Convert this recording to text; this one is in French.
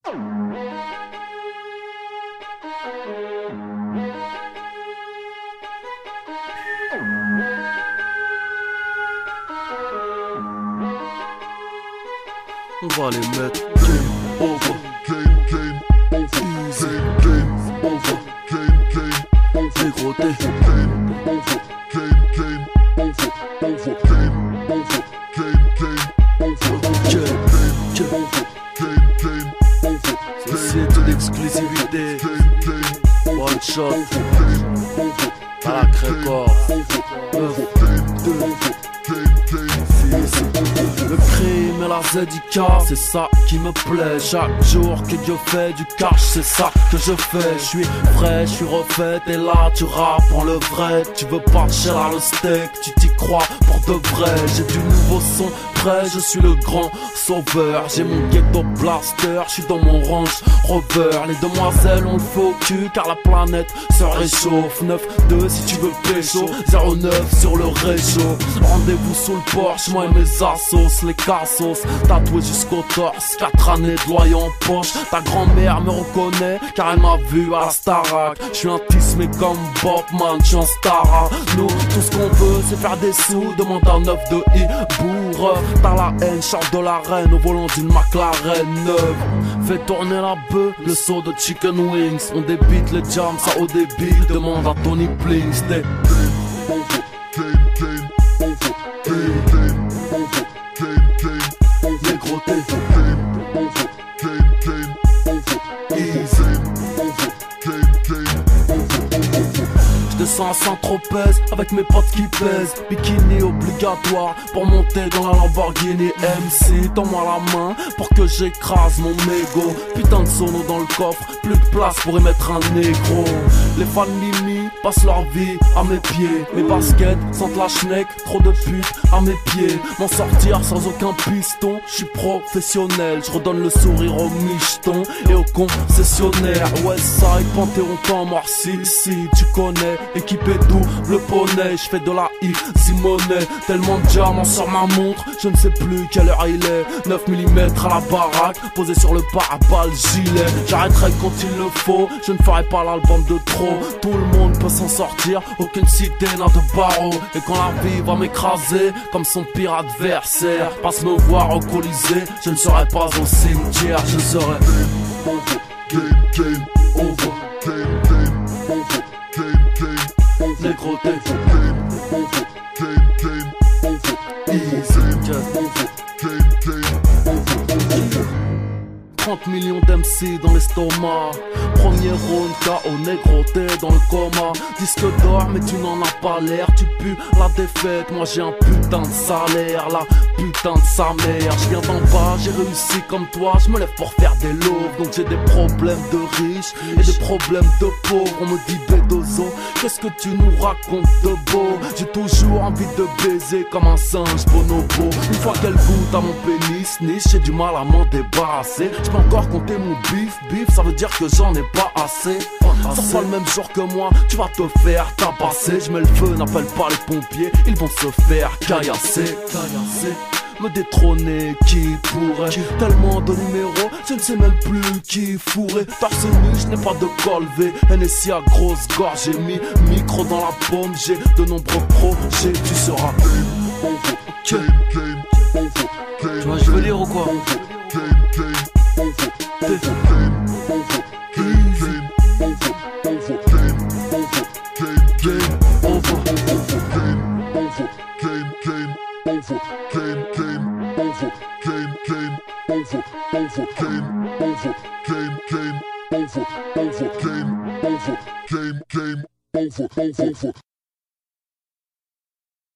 On va les mettre game over, game over, game over, dégroté, game over, game over, c'est de l'exclusivité, one shot, Black Record, 9, 2, le crime et la ZIK, c'est ça qui me plaît. Chaque jour que Dieu fait du cash, c'est ça que je fais. Je suis frais, je suis refait, et là tu rappes en le vrai. Tu veux pas cher à le steak, tu t'y crois pour de vrai. J'ai du nouveau son prêt, je suis le grand sauveur. J'ai mon ghetto blaster, je suis dans mon Range Rover. Les demoiselles ont le faux cul car la planète se réchauffe. 9-2 si tu veux pécho, 09 sur le réchaud. Rendez-vous sous le porche, moi et mes assos, les cassos, tatoués jusqu'au torse, 4 années de loyer en poche. Ta grand-mère me reconnaît car elle m'a vu à la Starac. Je suis un tismé comme Bobman, je suis un star. Nous, tout ce qu'on veut c'est faire des sous, demande un 9 de Ibourg. T'as la haine, Charles de la Reine au volant d'une McLaren neuve. Fais tourner la bœuf, le saut de chicken wings. On débite les jams, ça au débit, demande à Tony Please. Je descends à Saint-Tropez avec mes potes qui pèsent. Bikini obligatoire pour monter dans la Lamborghini MC. Tends-moi la main pour que j'écrase mon mégot. Putain de sono dans le coffre, plus de place pour y mettre un négro. Les fans Mimi passent leur vie à mes pieds. Mes baskets sentent la schneck, trop de putes à mes pieds. M'en sortir sans aucun piston, je suis professionnel. Je redonne le sourire aux michetons et aux concessionnaires. Westside, Panthéon, temps Marcy, si tu connais. Équipé double poney, je fais de la Simone. Tellement de diamants sur ma montre, je ne sais plus quelle heure il est. 9 mm à la baraque, posé sur le pare-balles gilet. J'arrêterai quand il le faut, je ne ferai pas l'album de trop. Tout le monde peut s'en sortir, aucune cité n'a de barreaux. Et quand la vie va m'écraser, comme son pire adversaire, passe me voir au Colisée, je ne serai pas au cimetière, je serai game over, négroté, 30 millions d'MC dans l'estomac. Premier round, KO négroté dans le coma. Disque d'or mais tu n'en as pas l'air. Tu pues la défaite, moi j'ai un putain de salaire. La putain de sa mère. Je viens d'en bas, j'ai réussi comme toi. Je me lève pour faire des loaves. Donc j'ai des problèmes de riches et des problèmes de pauvres. On me dit Bédozo, qu'est-ce que tu nous racontes de beau? J'ai toujours envie de baiser comme un singe bonobo. Une fois qu'elle goûte à mon pénis niche, j'ai du mal à m'en débarrasser. Je peux encore compter mon bif, ça veut dire que j'en ai pas assez. Sors pas le même jour que moi, tu vas te faire tabasser. Je mets le feu, n'appelle pas les pompiers, ils vont se faire caillasser. Me détrôner, qui pourrait? Tellement de numéros, je ne sais même plus qui fourrer. Torse nu, je n'ai pas de col V. NSI à grosse gorge, j'ai mis micro dans la paume. J'ai de nombreux projets, tu seras Tu vois, je veux lire ou quoi? Game over.